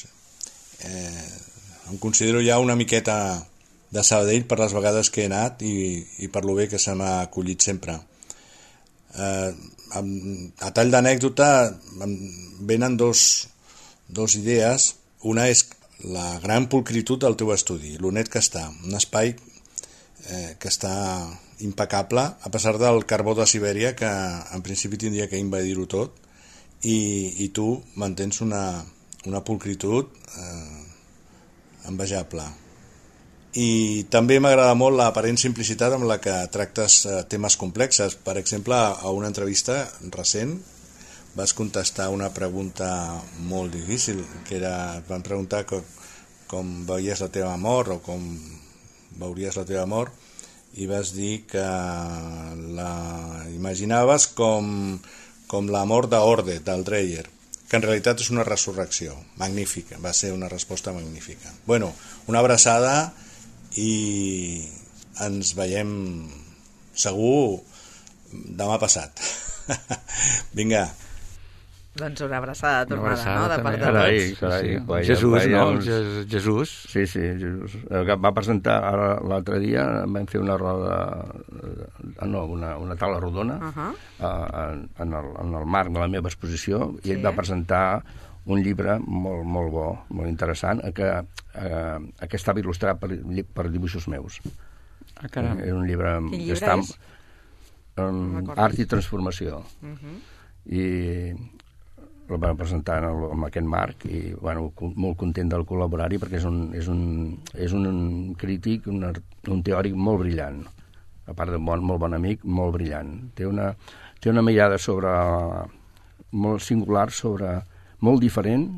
K: Em considero ja una miqueta de Sabadell per les vegades que he anat i per lo bé que se m'ha acollit sempre. A tall d'anècdota venen dos idees. Una és la gran pulcritud del teu estudi, lo net que està, un espai que està impecable, a pesar del carbó de Sibèria, que en principi tindria que invadir-ho tot, i tu mantens una pulcritud envejable. I també m'agrada molt l'aparent simplicitat amb la que tractes temes complexes. Per exemple, a una entrevista recent vas contestar una pregunta molt difícil, que era, et van preguntar com veies la teva mort o com veuries la teva mort, i vas dir que la imaginaves com la mort d'Orde, del Dreyer, que en realitat és una resurrecció. Magnífica, va ser una resposta magnífica. Bueno, una abraçada i ens veiem segur demà passat. Vinga.
C: Doncs una abraçada tornada, no?, de part de
F: tots.
C: tots.
D: Jesús, no? Jesús.
F: Sí, Jesús. Va presentar l'altre dia, vam fer una roda, una taula rodona en el marc de la meva exposició, i ell va presentar un llibre molt, molt bo, molt interessant, que estava il·lustrat per dibuixos meus.
D: Caram.
F: És un llibre...
C: Quin llibre és?
F: Art i transformació. I el van presentar en aquest marc i molt content del col·laborar-hi, perquè és un crític, un teòric molt brillant, a part de molt bon amic, molt brillant. Té una mirada molt singular, molt diferent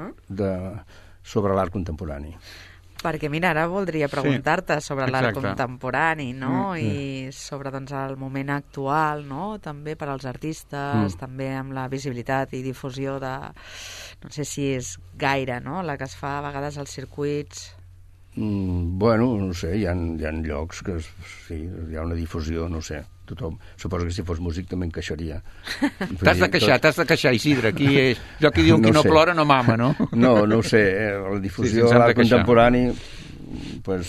F: sobre l'art contemporani.
C: Perquè, mira, ara voldria preguntar-te sobre l'art contemporani, no? I sobre el moment actual, no? També per als artistes, també amb la visibilitat i difusió de... No sé si és gaire, no?, la que es fa a vegades als circuits.
F: Bueno, no sé, hi ha llocs que sí, hi ha una difusió, no sé. Tothom. Suposo que si fos músic també encaixaria.
D: T'has de queixar, Isidre. Jo qui diu que no plora no mama, no?
F: No ho sé. La difusió de l'art contemporani, pues,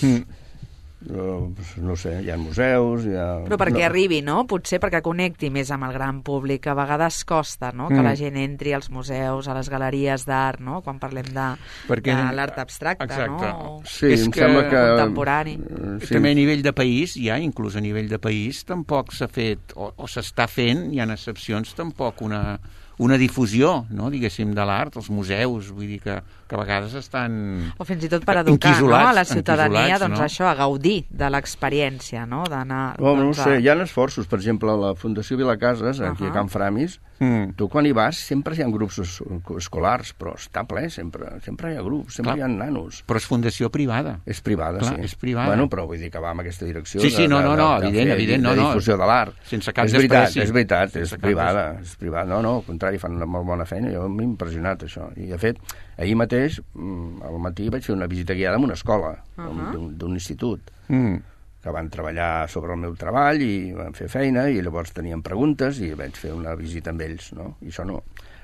F: no sé, hi ha museus...
C: Però perquè arribi, no? Potser perquè connecti més amb el gran públic. A vegades costa, no?, que la gent entri als museus, a les galeries d'art, no?, quan parlem de l'art abstracte, no?
F: Sí, em sembla que...
C: Contemporani.
D: També a nivell de país, inclús a nivell de país, tampoc s'ha fet, o s'està fent, hi ha excepcions, tampoc una difusió, no?, diguéssim, de l'art, els museus, vull dir que a vegades estan...
C: O fins i tot per educar, no?, a la ciutadania, doncs això, a gaudir de l'experiència, no?, d'anar...
F: No sé, hi ha esforços, per exemple, a la Fundació Vilacases, aquí a Can Framis, tu quan hi vas sempre hi ha grups escolars, però està ple, sempre hi ha grups, sempre hi ha nanos.
D: Però és fundació privada.
F: És privada, sí.
D: És privada.
F: Bueno, però vull dir que va en aquesta direcció.
D: Sí, no, evident, no.
F: De difusió de l'art.
D: Sense cap despreci.
F: És veritat, és privada. No, al contrari, fan una molt bona feina, jo m'he impressionat, això. I, de fet, ahir mateix, al matí, vaig fer una visita guiada en una escola, d'un institut, que van treballar sobre el meu treball i van fer feina, i llavors tenien preguntes i vaig fer una visita amb ells, no? I això no...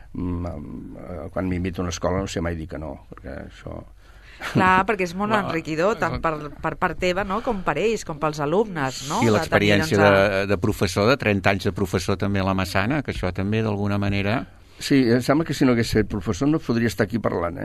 F: Quan m'invito a una escola no sé mai dir que no, perquè això...
C: Clar, perquè és molt enriquidor, tant per part teva, no?, com per ells, com pels alumnes, no?
D: I l'experiència de professor, de 30 anys de professor també a la Massana, que això també d'alguna manera...
F: Sí, em sembla que si no hagués fet professor no podria estar aquí parlant,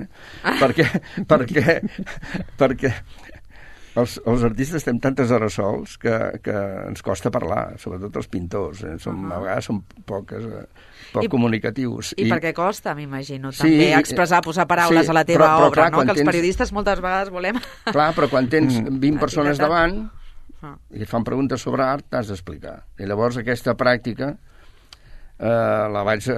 F: perquè els artistes estem tantes hores sols que ens costa parlar, sobretot els pintors. A vegades som poc comunicatius.
C: I perquè costa, m'imagino, també expressar, posar paraules a la teva obra, no? Que els periodistes moltes vegades volem...
F: Clar, però quan tens 20 persones davant i et fan preguntes sobre art, t'has d'explicar. I llavors aquesta pràctica la vaig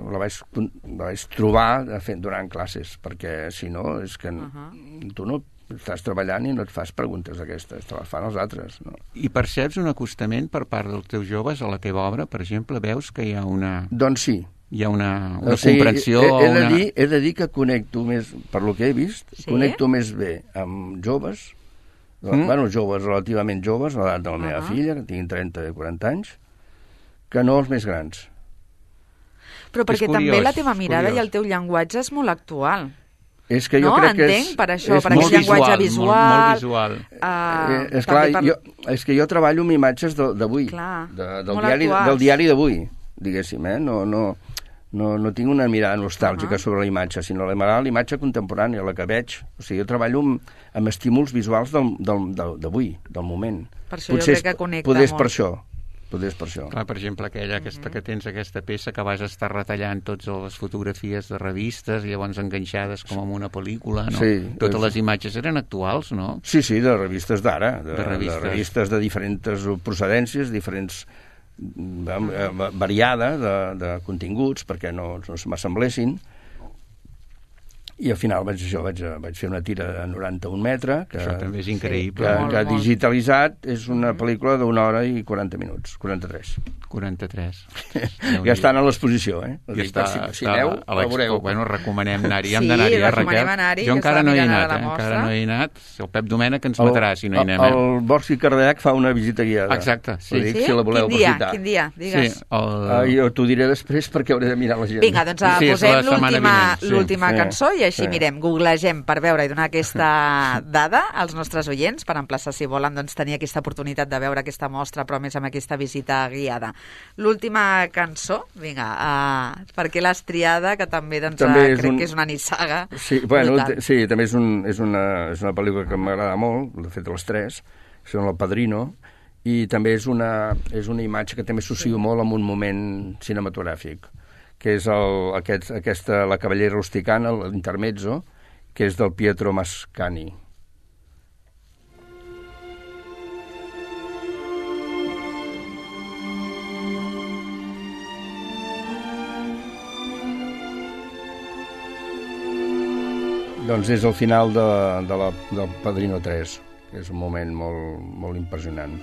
F: trobar donant classes, perquè si no, és que tu no estàs treballant i no et fas preguntes d'aquestes, te les fan els altres. No?
D: I perceps un acostament per part dels teus joves a la teva obra? Per exemple, veus que hi ha una...
F: Doncs sí.
D: Hi ha una comprensió...
F: He de dir que connecto més, per lo que he vist, connecto més bé amb joves, joves relativament joves, a l'edat de la meva filla, que tinguin 30 i 40 anys, que no els més grans.
C: Però perquè també la teva mirada i el teu llenguatge és molt actual.
F: És que jo crec que
C: per això, per aquest llenguatge visual.
F: Molt visual. És que jo treballo amb imatges d'avui, del diari d'avui, diguéssim, no tinc una mirada nostàlgica sobre la imatge, sinó la imatge contemporània, la que veig. O sigui, jo treballo amb estímuls visuals d'avui, del moment.
C: Per això jo crec que connecta molt.
F: Potser és per això.
D: Clar, per exemple, aquesta que tens aquesta peça que vas estar retallant totes les fotografies de revistes i llavors enganxades com en una pel·lícula, no? Sí. Totes les imatges eren actuals, no?
F: Sí, de revistes d'ara, de revistes de diferents procedències, diferents variada de continguts, perquè no m'assemblessin. I al final vaig fer una tira de 91 metres, que
D: també és increïble.
F: Que digitalitzat és una pel·lícula d'1 hora i 40 minuts, 43.
D: 43.
F: Ja estan a l'exposició,
D: Ja està,
F: si aneu, la veureu.
D: Bueno, recomanem anar-hi, hem d'anar-hi, Raquel? Jo encara no he anat, el Pep Domènech ens matarà si no hi anem.
F: El Borsi Cardec fa una visita guiada.
D: Exacte, sí.
F: Si la voleu aprofitar.
C: Quin dia? Digues.
F: Jo t'ho diré després perquè hauré de mirar l'agenda.
C: Vinga, doncs posem l'última cançó i així mirem, googlegem per veure i donar aquesta dada als nostres oients per emplaçar, si volen, doncs, tenir aquesta oportunitat de veure aquesta mostra, però més amb aquesta visita guiada. L'última cançó, vinga, per què l'has triada, que també, doncs, crec que és una nissaga.
F: Sí, també és una pel·lícula que m'agrada molt, de fet les tres, són El Padrino, i també és una imatge que també associo molt amb un moment cinematogràfic, que és la Cavallera Rusticana, l'intermezzo, que és del Pietro Mascagni. Doncs és el final del Padrino 3, que és un moment molt, molt impressionant.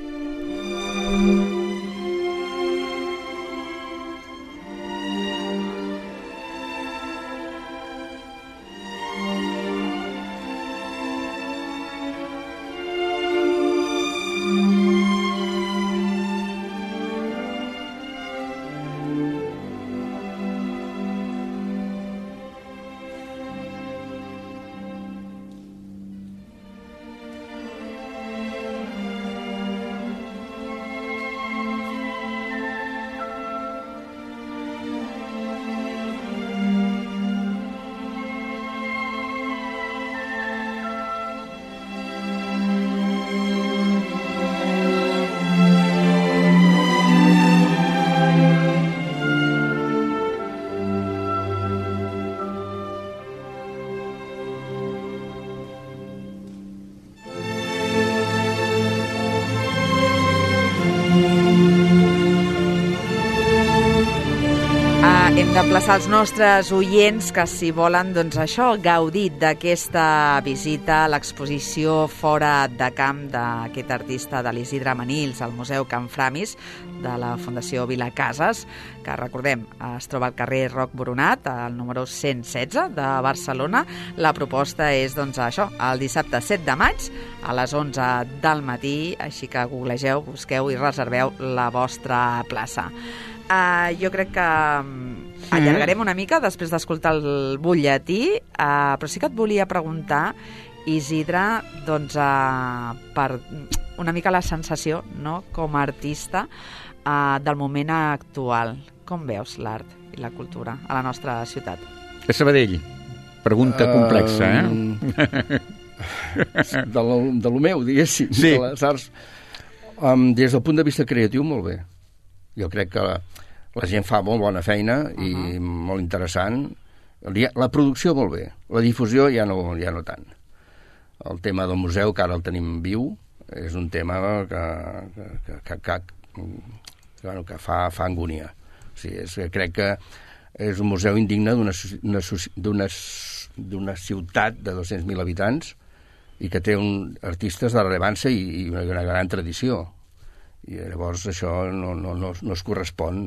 C: Hem d'emplaçar els nostres oients que, si volen, doncs això, gaudir d'aquesta visita a l'exposició Fora de Camp d'aquest artista de l'Isidre Manils al Museu Can Framis de la Fundació Vilacases, que, recordem, es troba al carrer Roc Boronat, al número 116 de Barcelona. La proposta és, doncs, això, el dissabte 7 de maig a les 11 del matí, així que googlegeu, busqueu i reserveu la vostra plaça. Jo crec que allargarem una mica després d'escoltar el butlletí, però sí que et volia preguntar, Isidre, doncs, per una mica la sensació, no?, com a artista del moment actual. Com veus l'art i la cultura a la nostra ciutat?
D: A Sabadell. Pregunta complexa,
F: De lo meu, diguéssim,
D: sí.
F: De les arts. Des del punt de vista creatiu, molt bé. Jo crec que la gent fa molt bona feina i molt interessant. La producció molt bé, la difusió ja no tant. El tema del museu, que ara el tenim viu, és un tema que fa angúnia. O Sí, crec que és un museu indigne d'una ciutat de 200.000 habitants i que té artistes de rellevància i una gran tradició. I llavors això no es correspon.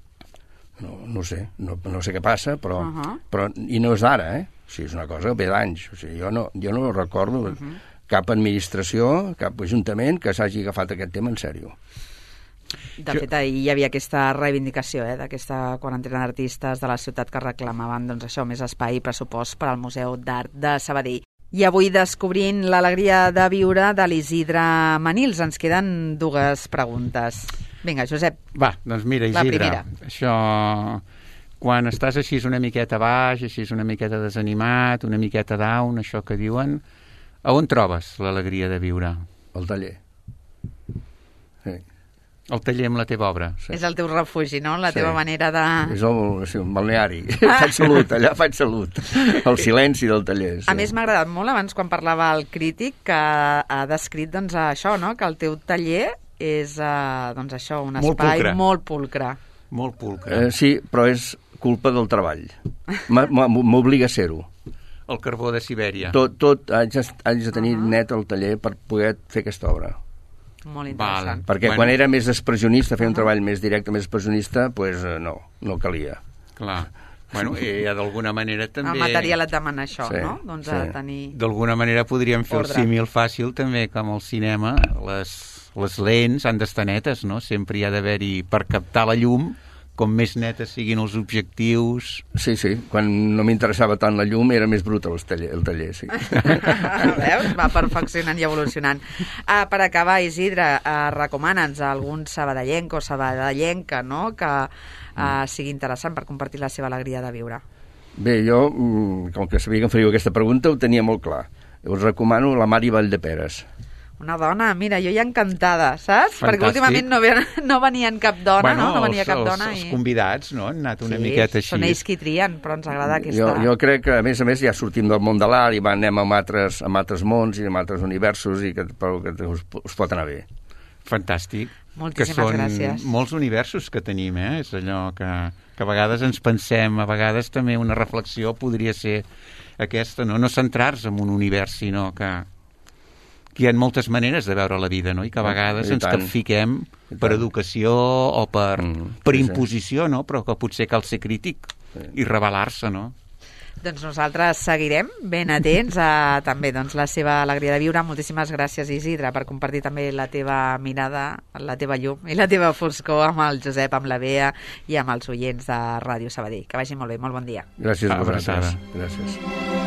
F: No sé què passa, però i no és d'ara, O sigui, és una cosa que ve d'anys. O sigui, jo no recordo cap administració, cap ajuntament que s'hagi agafat aquest tema en sèrio.
C: De fet, ahir hi havia aquesta reivindicació d'aquesta quarantena d'artistes de la ciutat que reclamaven això, més espai i pressupost per al Museu d'Art de Sabadell. I avui descobrint l'alegria de viure de l'Isidre Manils. Ens queden 2 preguntes. Vinga, Josep.
D: Va, doncs mira, Isidre, això, quan estàs així una miqueta baix, així una miqueta desanimat, una miqueta down, això que diuen, a on trobes l'alegria de viure?
F: Al taller. Sí.
D: El taller amb la teva obra.
C: Sí. És el teu refugi, no? La teva manera de...
F: És un balneari. Faig salut, allà faig salut. El silenci del taller. Sí.
C: A més, m'ha agradat molt abans quan parlava el crític que ha descrit això, no? Que el teu taller és això, un espai molt pulcre.
D: Molt pulcre.
F: Sí, però és culpa del treball. M'obliga a ser-ho.
D: El carbó de Sibèria.
F: Tot haig de tenir net el taller per poder fer aquesta obra.
C: Molt interessant.
F: Perquè quan era més expressionista, fer un treball més directe, més expressionista, doncs no calia.
D: Clar. Bueno, d'alguna manera també...
C: El material et demana això, no? Doncs tenir...
D: D'alguna manera podríem fer el símil fàcil també, com al cinema, les lents han d'estar netes, no? Sempre hi ha d'haver-hi, per captar la llum, com més netes siguin els objectius...
F: Sí, quan no m'interessava tant la llum era més brut el taller, sí.
C: Veus? Va perfeccionant i evolucionant. Per acabar, Isidre, recomana'ns a algun sabadellenc o sabadellenca, no?, que sigui interessant per compartir la seva alegria de viure.
F: Bé, jo, com que sabia que em faríeu aquesta pregunta, ho tenia molt clar. Us recomano la Mari Valldeperes.
C: Una dona, mira, jo ja encantada, saps? Fantàstic. Perquè últimament no venien cap dona, no? No venia cap dona.
D: Els convidats, no? Han anat una miqueta així.
C: Són ells qui trien, però ens agrada aquesta...
F: Jo crec que, a més, ja sortim del món de l'art i anem amb altres mons i amb altres universos i que us pot anar bé.
D: Fantàstic.
C: Moltíssimes gràcies.
D: Molts universos que tenim, És allò que a vegades ens pensem, a vegades també una reflexió podria ser aquesta, no? No centrar-se en un univers, sinó que hi ha moltes maneres de veure la vida, no? I que a vegades ens capfiquem per educació o per imposició, no? Però que potser cal ser crític i rebel·lar-se, no?
C: Doncs nosaltres seguirem ben atents a també la seva alegria de viure. Moltíssimes gràcies, Isidre, per compartir també la teva mirada, la teva llum i la teva foscor amb el Josep, amb la Bea i amb els oients de Ràdio Sabadell. Que vagi molt bé, molt bon dia.
F: Gràcies a vosaltres. Gràcies.